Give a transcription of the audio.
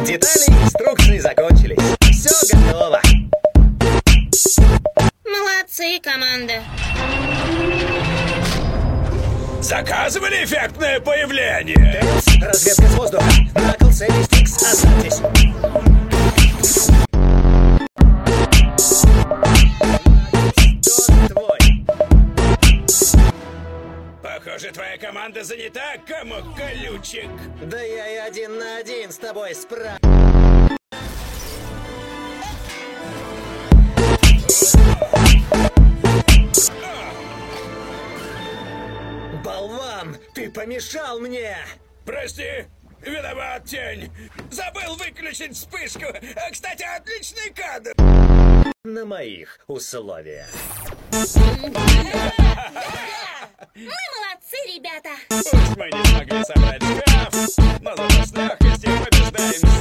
Детали инструкции закончились. Все готово. Молодцы, команда. Заказывали эффектное появление? Тейлз, разведка с воздуха. Наклз, Эбби, Стикс, останьтесь. Тот твой. Похоже, твоя команда занята, комок колючек. Да я и 1 на 1 с тобой справ... Болван, ты помешал мне! Прости, виноват, тень. Забыл выключить вспышку. Кстати, отличный кадр. На моих условиях. Мы молодцы, ребята. Пусть мы не смогли собрать шкаф, но зато с легкостью побеждаем